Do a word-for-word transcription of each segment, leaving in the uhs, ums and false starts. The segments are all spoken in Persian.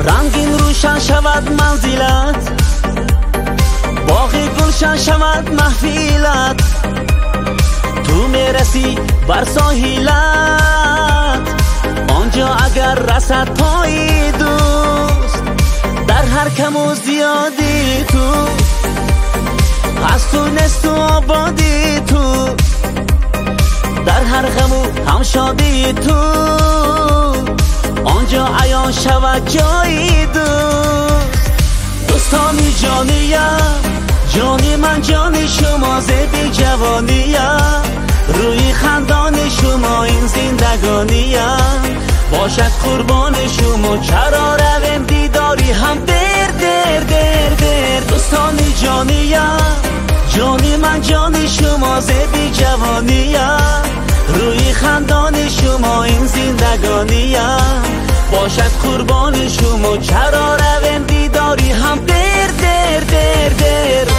رنگین روشن شود منزلت، باغ گلشن شود محفلت، تو میرسی بر ساحلت، آنجا اگر رسد پای دوست، در هر کم و زیادی تو هست و نست و آبادی تو، در هر غم و هم شادی تو، آنجا عیان شود جای دوست. دوستانی جانیم، جانی من جان شما زبی جوانیم، روی خندان شما این زندگانیم، باشد قربان شما چرا رویم دیداری هم در در در در. دوستانی جانیم، جانی من جان شما زبی جوانیم، روی خندان شما این زندگانیم، باشد قربان شما چرا رویم دیداری هم در در در در.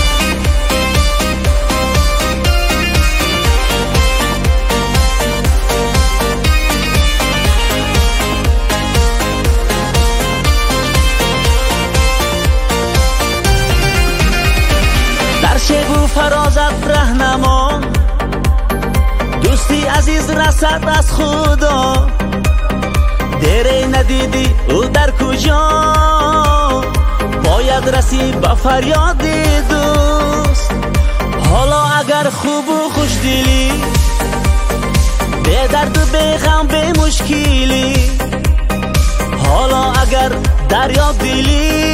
در شب و فرازت رهنما، دوستی عزیز رسد از خدا، دیره ندیدی او در کجا، باید رسی به فریاد دوست. حالا اگر خوب و خوش دلی، به درد و به غم به مشکلی، حالا اگر دریا دلی،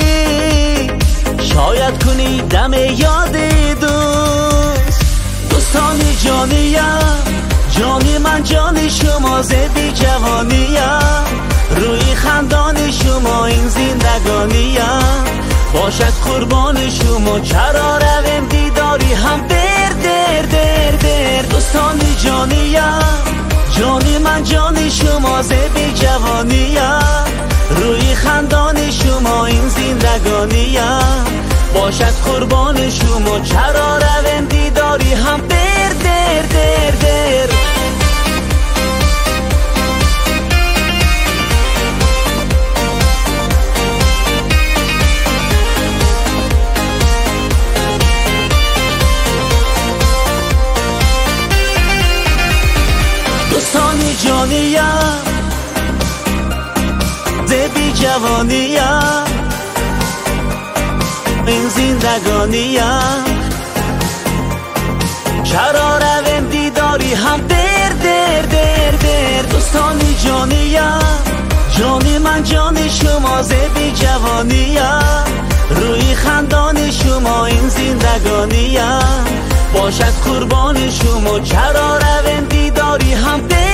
شاید کنی دم یاد دوست. دوستانی جانیم، جانی من جان شما زبی جوانیم، روی خندان شما این زندگانیم، باشد قربان شما چرا رویم دیداری هم در در در در. دوستانی جانیم، جانی من جان شما زبی جوانیم، روی خندان شما این زندگانیم، باشد قربان شما چرا رویم دیداری هم در در در در. دوستانی جانیم، زبی جوانیم، این زندگانیم، چرا رویم دیداری هم در در در در. دوستانی جانیم، جانی من جان شما زبی جوانیم، روی خندان شما این زندگانیم، باشد قربان شما چرا رویم دیداری هم در